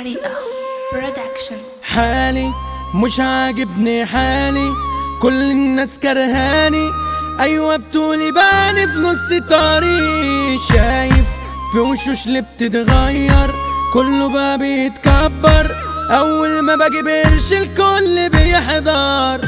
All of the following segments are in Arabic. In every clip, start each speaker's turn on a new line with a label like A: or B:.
A: حريقة برودكشن.
B: حالي مش عاجبني حالي، كل الناس كرهاني، ايوه بتقولي باني في نص طريق. شايف في وشوش اللي بتتغير، كله بقى بيتكبر، اول ما باجي بقرش الكل بيحضر.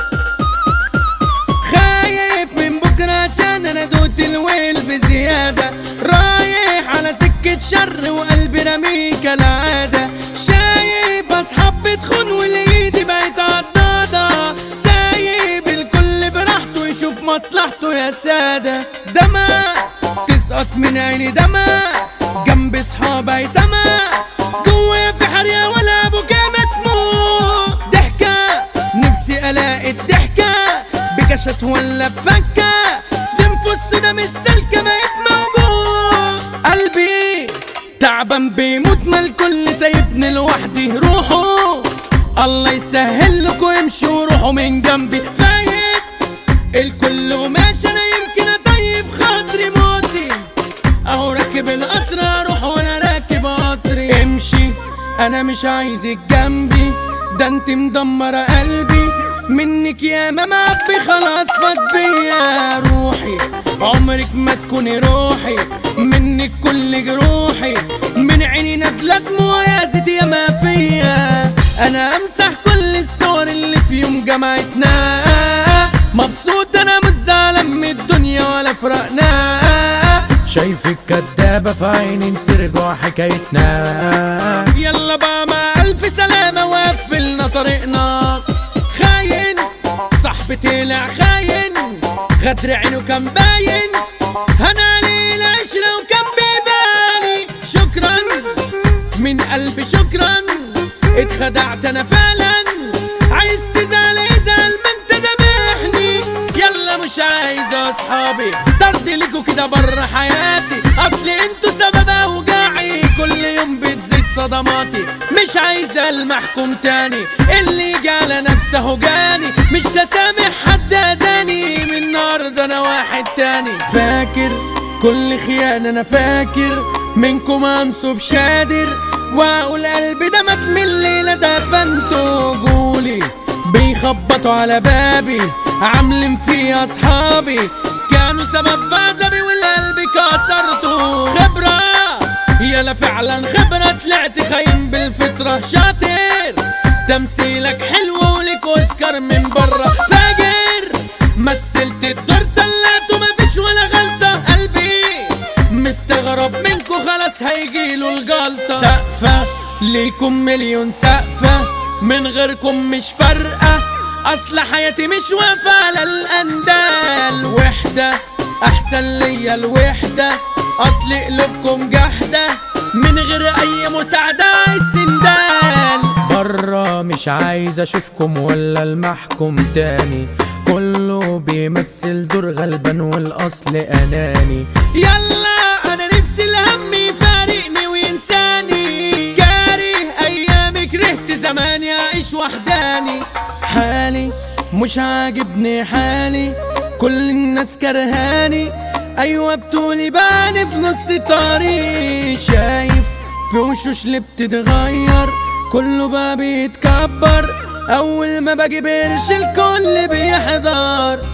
B: خايف من بكره عشان انا دوت الويل بزياده، رايح على سكه شر وقلبي رميه كالعاده. شايف اصحاب بتخون والايدي بقت عضاضه، سايب الكل براحته يشوف مصلحته يا ساده. دمع تسقط من عيني، دمع جنب صحابي سما، جوايا في حريقة ولا بكا مسموع. ضحكة نفسي الاقي الضحكة بكشت ولا بفكة، دنفس ده مش سلكة بقيت موجوع. قلبي تعبان بيموت، ما الكل سايبني لوحدي. روحوا الله يسهل لكم، امشوا روحوا من جنبي. فايت الكل وماشي، انا يمكن اطيب خاطري موتي، اهو راكب القطر اروح وانا راكب قطري. امشي انا مش عايزك جنبي، ده انت مدمرة قلبي، منك يا ما معبي خلاص فاض بيا. روحي عمرك ما تكوني روحي، منك كل جروحي، من عيني نازلة دموع يا زيتي يا ما فيا. انا امسح كل الصور اللي في يوم جمعتنا، مبسوط انا مش زعلان من الدنيا ولا فرقنا. شايفك كدابة في عيني نسرجوا حكايتنا، يلا بقى مع الف سلامة وقفلنا طريقنا. خاين صاحبي طلع خاين، غدر عينه كان باين، هنالي العشرة وكان بيباني. شكرا من قلبي شكرا، اتخدعت انا فعلا، عايز تزعل ازعل ما انت دامحني. يلا مش عايز اصحابي طرد ليكوا كده بره حياتي، اصل انتوا سبب اوجاعي، كل يوم بتزيد صدماتي. مش عايز المحكم تاني، اللي يجي على نفسه جاني، مش هسامح حد اذاني، من النهارده انا واحد تاني. فاكر كل خيانة انا فاكر، منكم انصب شادر، واقول قلبي ده مات من الليلة دفنته. جولي بيخبطوا على بابي، عاملين فيه اصحابي، كانوا سبب في عذابي والقلب كسرته. خبرة يلا فعلا خبرة، طلعت خاين بالفطرة. شاطر تمثيلك حلو ولك اوسكار من برا. فاجر مثلت الدور طلعته مفيش ولا غلطة، قلبي مستغرب منكو خلاص هيجيله الجلطة. سقفة ليكم مليون سقفة، من غيركم مش فارقة، اصل حياتي مش واقفة على الاندال. وحدة احسن ليا الوحدة، اصل قلوبكم جحدة، من غير اي مساعدة عايز سندال. برا مش عايز اشوفكم ولا المحكم تاني، كله بيمثل دور غلبان والاصل اناني. يلا انا نفسي الهم يفارقني وينساني، كاره ايامي كرهت زماني اعيش وحداني. حالي مش عاجبني حالي، كل الناس كرهاني، ايوه بتقولي باني في نص طريق. شايف في وشوش اللي بتتغير، كله بقى بيتكبر، اول ما باجي بقرش الكل بيحضر.